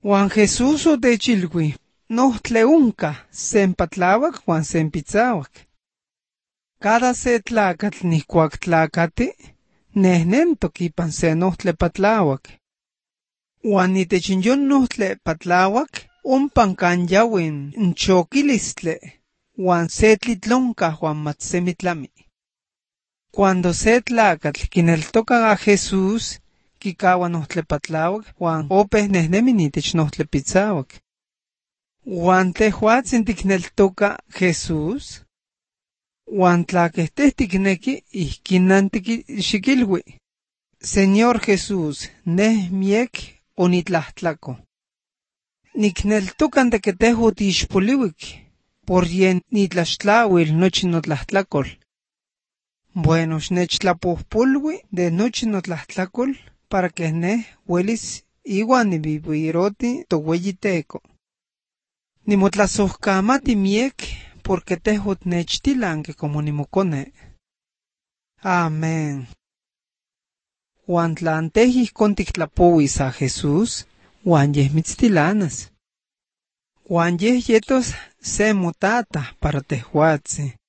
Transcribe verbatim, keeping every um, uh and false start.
Juan Jesús otechilui, nohtle unca, sempatlawak Juan sempitzawak. Cada se tlacatl nihcuac tlacati, nehnentok ipan se nohtle patlawak. Juan itechin yon nohtle patlawak, umpan kan yawin nchoquilistle, Juan se tlitlonca Juan matsemitlami. Cuando se tlacatl kineltoca a Jesús, kikawa nohtle patlawak, Juan opeh nehnemi nitech nohtle pitzawak. Juan tehuatzin tikneltoca Jesús, Juan tlaquehteh tikneki ihkinan tikixikilui. Señor Jesús, neh miek onitlahtlako. Nikneltocan de que tehu tixpoliwik, por yen nitlaxtlawil nochi notlahtlakol. Bueno, xnechtlapohpolui de nochi notlahtlakol para que neh huelis iwan niviviroti toweyiteco. Nimotlasohkamati miek porque tehu tnechtilanque como nimocone. Amén. Juan tlanteh ihcon tictlapowis a Jesús, Juan yeh mitztilanas. Juan yeh yetos se motata para tehuatzi.